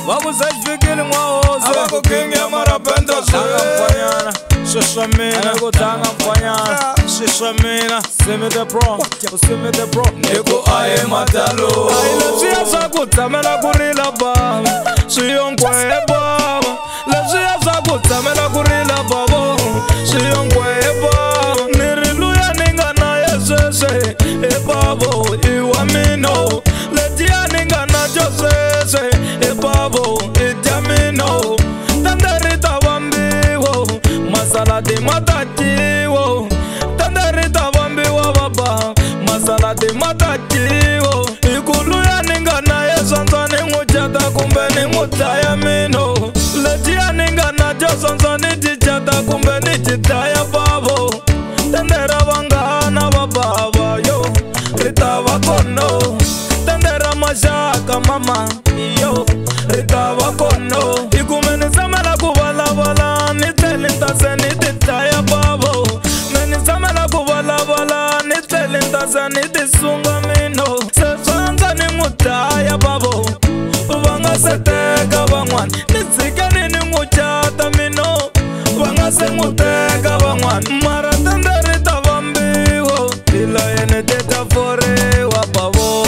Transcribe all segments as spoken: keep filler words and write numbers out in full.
Vakusajvikile ngwahoze Abakukinga marapenda mfanyana Shashamina Nekutanga mfanyana Shashamina Simi the pro Usimi the pro Niku aye matalo Lesiya sakutsamela kurila baba Siyonkwe baba Lesiya sakutsamela kurila baba Siyonkwe baba Niriluya ningana yesese E babo iwa mino Letia ningana josese E babo itiamino Tanderita wambiwo Masala di matatiwo Tanderita wambiwa baba Masala di matatiwo Ikuluya ningana yesonsa ninguchata kumbe ningutaya mino Letia ningana josonsa nitichata kumbe nititaya babo Tendera wangana wababa yo Rita wakono Tendera mashaka mama yo Rita wakono Ikumeni samela kuvala vala Nitelinta se nititaya babo Meni samela kuvala vala Nitelinta se nitisunga mino Sesanza ningutaya babo Vanga seteka vangwan Nitsika ninguchata mino Vanga se nguteka vangwan Mara tenderita vambiwo Dila yene teta forewa babo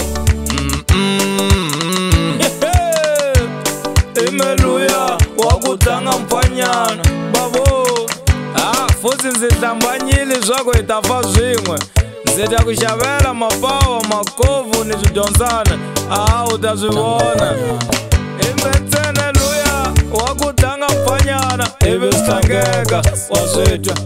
Imeluya wakutanga mfanyana babo Ah, futhi nzihlambanyile zwako itafa zwin'we Nzita kushavela mapawa makovu ni swidyondzana Ah, utazwivona Imbetsene luya wakutanga mfanyana Ivi sithangeka waswitwa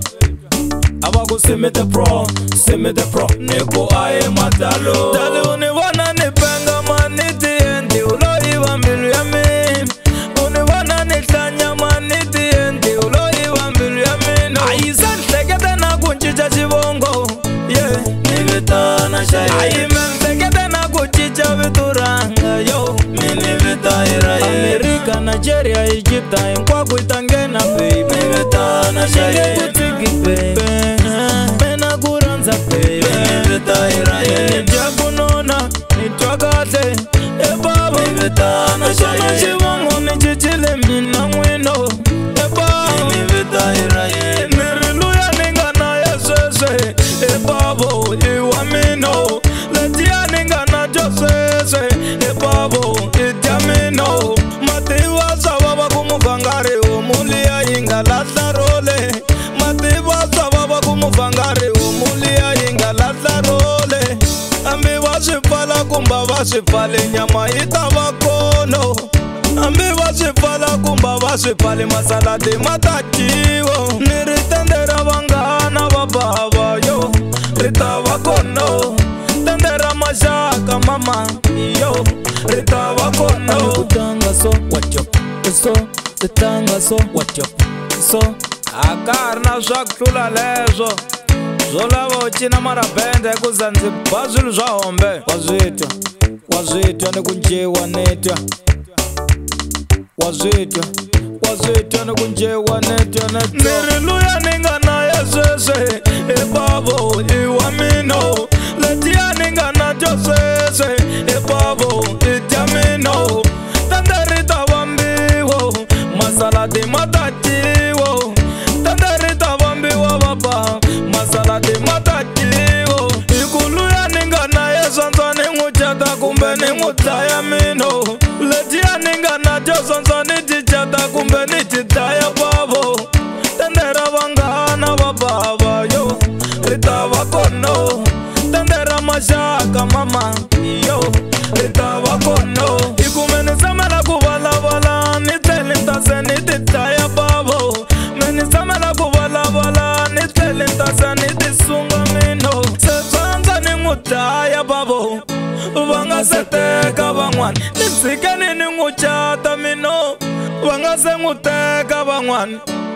Abaku simi the pro, simi the pro Niku aye matalo Dali univona nipenga maniti endi Uloiwa mbilu ya mimi Univona nitlanya maniti endi Uloiwa mbilu ya mino Aisa ntekete na kunchicha chibongo Yeah, nivitana shaye Aime ntekete na kunchicha vituranga Yo, mini vitaira ye Amerika, Nigeria, Egypta Nkwa kuitangena baby Nivitana shaye Kutiki baby Mena kuranza baby Nivitaira ye Nijakunona, nitwakate E baba Nivitana shaye Shana shiwangu nichichile mina mwino E baba Nivitaira ye Niriluya ningana yesese E babo iwa mino Letia ningana josese E babo itiamino Matiwa sababa kumufangare Umulia inga latla role Matiwa sababa kumufangare Umulia inga latla role Ambi wasifala kumba wasifale Nyama itawakono Ambi wasifala kumba wasifale Masalati matatiwo Niritendera wangana wababa yo Rita wakono Tendera mashaka mama yo Rita wakono Kutanga so what yo So Tanga so what yo So Akarna shakutula lezo Zolava uchina marapende kuzanziba zulu zwa hombe Wazitwa Wazitwa ni kunjewa netwa Wazitwa Wazitwa ni kunjewa netwa netwa Niriluya ningana yesese E babo iwa mino Letia ningana josese E babo itiamino Tanderita wambiwo Masala di matatiwo Tanderita wambiwa baba Masala di matatiwo Ikuluya ningana yesonsa ninguchata kumbe ningutaya mino Letia ningana josonsa nitichata kumbe nititaya babo Tendera wangana wababa yo Rita wakono Tendera mashaka mama yo Rita wakono Ikumeni samela kuvala vala Nitelinta se nititaya babo Meni samela kuvala vala Nitelinta se nitisunga mino Sesanza ningutaya babo Vanga seteka vangwan Nitsikeni ninguchata mino Vanga se nguteka vangwan